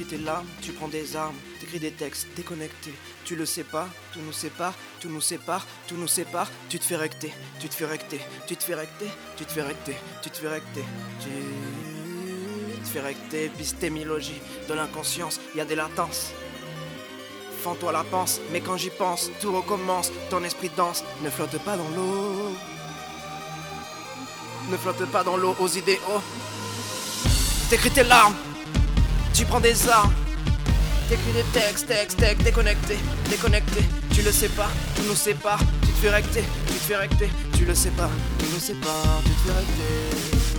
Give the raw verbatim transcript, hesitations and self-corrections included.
T'écris tes larmes, tu prends des armes, t'écris des textes déconnectés. Tu le sais pas, tout nous sépare, tout nous sépare, tout nous sépare. Tu te fais recter, tu te fais recter, tu te fais recter, tu te fais recter, tu te fais recter, tu te fais recter. Épistémologie de l'inconscience, y a des latences. Fends-toi la panse, mais quand j'y pense, tout recommence. Ton esprit danse, ne flotte pas dans l'eau. Ne flotte pas dans l'eau aux idéaux. T'écris tes larmes, tu prends des armes. T'écris des textes, textes, textes, déconnectés, déconnectés. Tu le sais pas, tout nous sépare. Tu te fais recter, tu te fais recter. Tu le sais pas, tu le sais pas, tu te fais recter.